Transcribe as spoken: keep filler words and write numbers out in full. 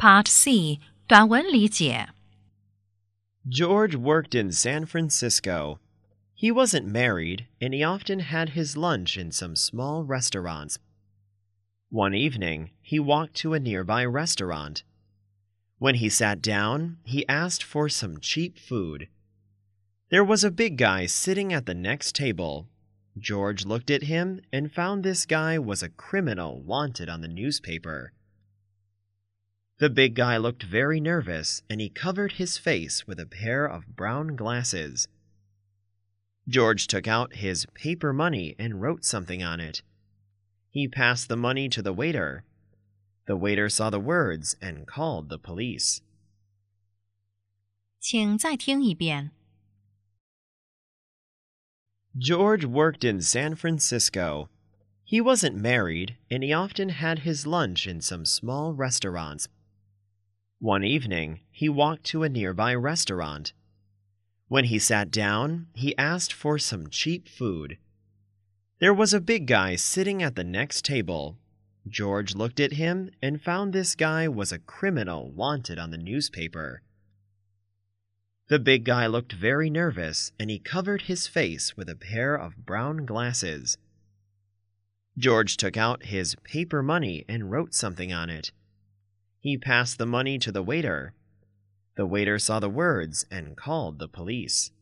Part C 短文理解 George worked in San Francisco. He wasn't married, and he often had his lunch in some small restaurants. One evening, he walked to a nearby restaurant. When he sat down, he asked for some cheap food. There was a big guy sitting at the next table. George looked at him and found this guy was a criminal wanted on the newspaper. The big guy looked very nervous, and he covered his face with a pair of brown glasses. George took out his paper money and wrote something on it. He passed the money to the waiter. The waiter saw the words and called the police. 请再听一遍 George worked in San Francisco. He wasn't married, and he often had his lunch in some small restaurants. One evening, he walked to a nearby restaurant. When he sat down, he asked for some cheap food. There was a big guy sitting at the next table. George looked at him and found this guy was a criminal wanted on the newspaper. The big guy looked very nervous, and he covered his face with a pair of brown glasses. George took out his paper money and wrote something on it. He passed the money to the waiter. The waiter saw the words and called the police.